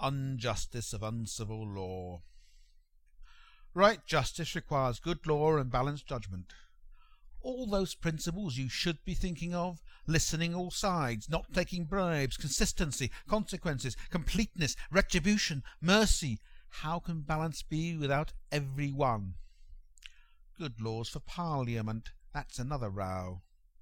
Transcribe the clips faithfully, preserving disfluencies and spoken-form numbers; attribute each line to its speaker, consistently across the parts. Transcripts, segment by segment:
Speaker 1: Unjustice of uncivil law. Right justice requires good law and balanced judgment. All those principles you should be thinking of, listening all sides, not taking bribes, consistency, consequences, completeness, retribution, mercy. How can balance be without every one? Good laws for Parliament, that's another row.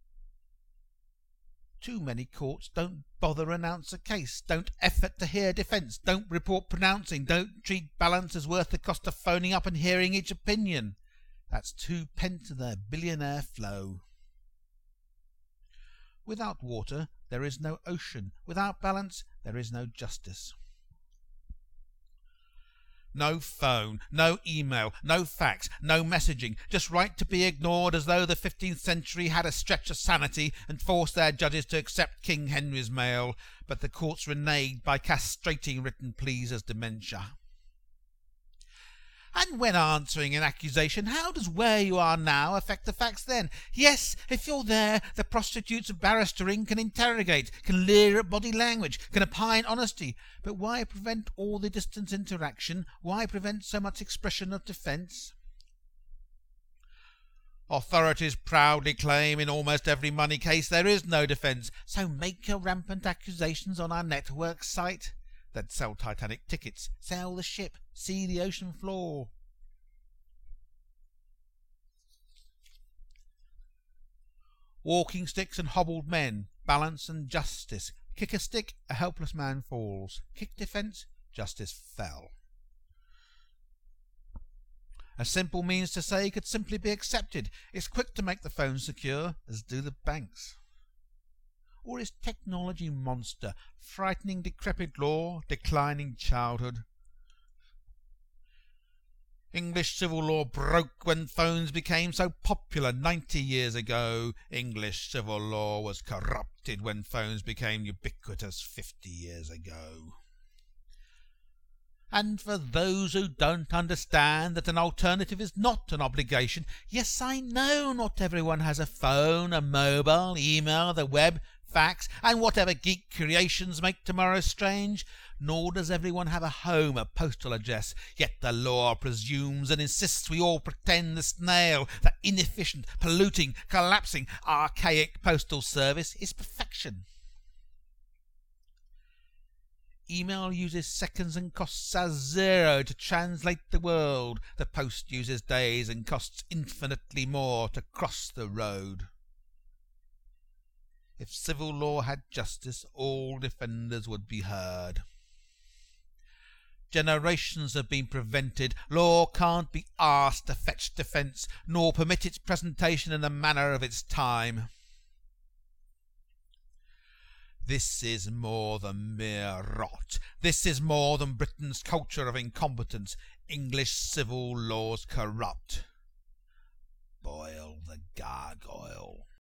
Speaker 1: Too many courts don't bother announce a case, don't effort to hear defence, don't report pronouncing, don't treat balance as worth the cost of phoning up and hearing each opinion. That's two pence of their billionaire flow. Without water there is no ocean, without balance there is no justice. No phone, no email, no fax, no messaging, just right to be ignored as though the fifteenth century had a stretch of sanity and forced their judges to accept King Henry's mail, but the courts reneged by castrating written pleas as dementia. And when answering an accusation, how does where you are now affect the facts then? Yes, if you're there, the prostitutes of barristering can interrogate, can leer at body language, can opine honesty. But why prevent all the distance interaction? Why prevent so much expression of defence? Authorities proudly claim in almost every money case there is no defence, so make your rampant accusations on our network site. That sell Titanic tickets, sail the ship, see the ocean floor. Walking sticks and hobbled men, balance and justice. Kick a stick, a helpless man falls. Kick defence, justice fell. A simple means to say could simply be accepted. It's quick to make the phone secure, as do the banks. Or is technology monster, frightening decrepit law, declining childhood? English civil law broke when phones became so popular ninety years ago. English civil law was corrupted when phones became ubiquitous fifty years ago. And for those who don't understand that an alternative is not an obligation, yes, I know not everyone has a phone, a mobile, email, the web, fax, and whatever geek creations make tomorrow strange, nor does everyone have a home, a postal address, yet the law presumes and insists we all pretend the snail, the inefficient, polluting, collapsing, archaic postal service is perfection. Email uses seconds and costs us zero to translate the world. The post uses days and costs infinitely more to cross the road. If civil law had justice, all defenders would be heard. Generations have been prevented. Law can't be asked to fetch defence, nor permit its presentation in the manner of its time. This is more than mere rot. This is more than Britain's culture of incompetence. English civil law's corrupt. Boil the gargoyle.